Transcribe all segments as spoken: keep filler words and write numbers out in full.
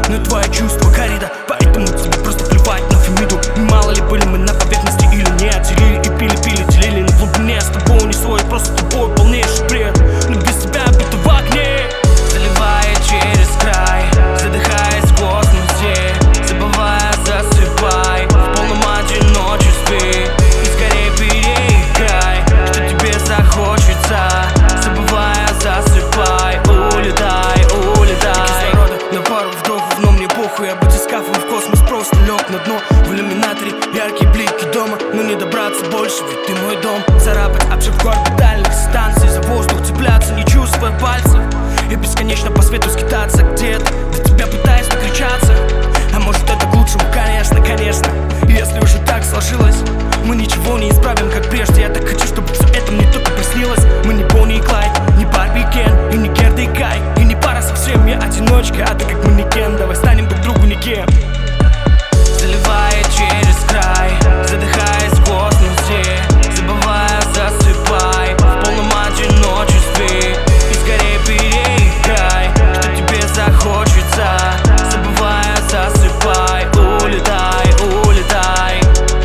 на твои чувства коррида. Поэтому тебе просто плевать на Фемиду. Мало ли были мы на поверхности или нет. Делили и пили, пили, делили на глубине. С тобой не свой, просто с тобой полнейший бред. Но без тебя будто в огне. Заливая через край, задыхаясь в космосе, забывая, засыпай, в полном одиночестве. И скорее переиграй, что тебе захочется. Забывая, засыпай, улетай, улетай. Кислорода на пару вдохов, но мне похуй. Я батискафом в космос просто лег на дно. В иллюминаторе яркие блики дома, но не добраться больше, ведь ты мой дом. Царапать обшивку орбитальных станций, за воздух цепляться, не чувствуя пальцев. И бесконечно по свету скитаться где-то, до тебя пытаясь докричаться. А может это к лучшему, конечно, конечно. И если уже так сложилось, мы ничего не исправим, как прежде. Я так хочу, чтобы все это мне только приснилось. Мы не Бонни и Клайд, не Барби и Кен, и не Герда и Кай, и не пара совсем, я одиночка, а ты как манекен. Давай станем друг другу никем. Заливая через край, задыхаясь в космосе, забывая, засыпай, в полном одиночестве. И скорее переиграй, что тебе захочется. Забывая, засыпай, улетай, улетай.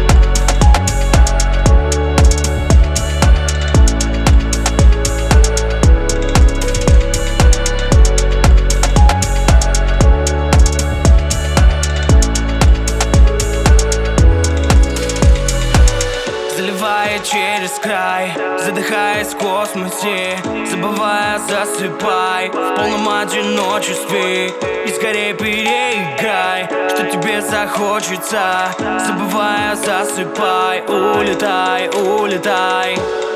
Заливая через край, задыхаясь в космосе, забывая, засыпай, в полном одиночестве. И скорее переиграй, что тебе захочется. Забывая, засыпай, улетай, улетай.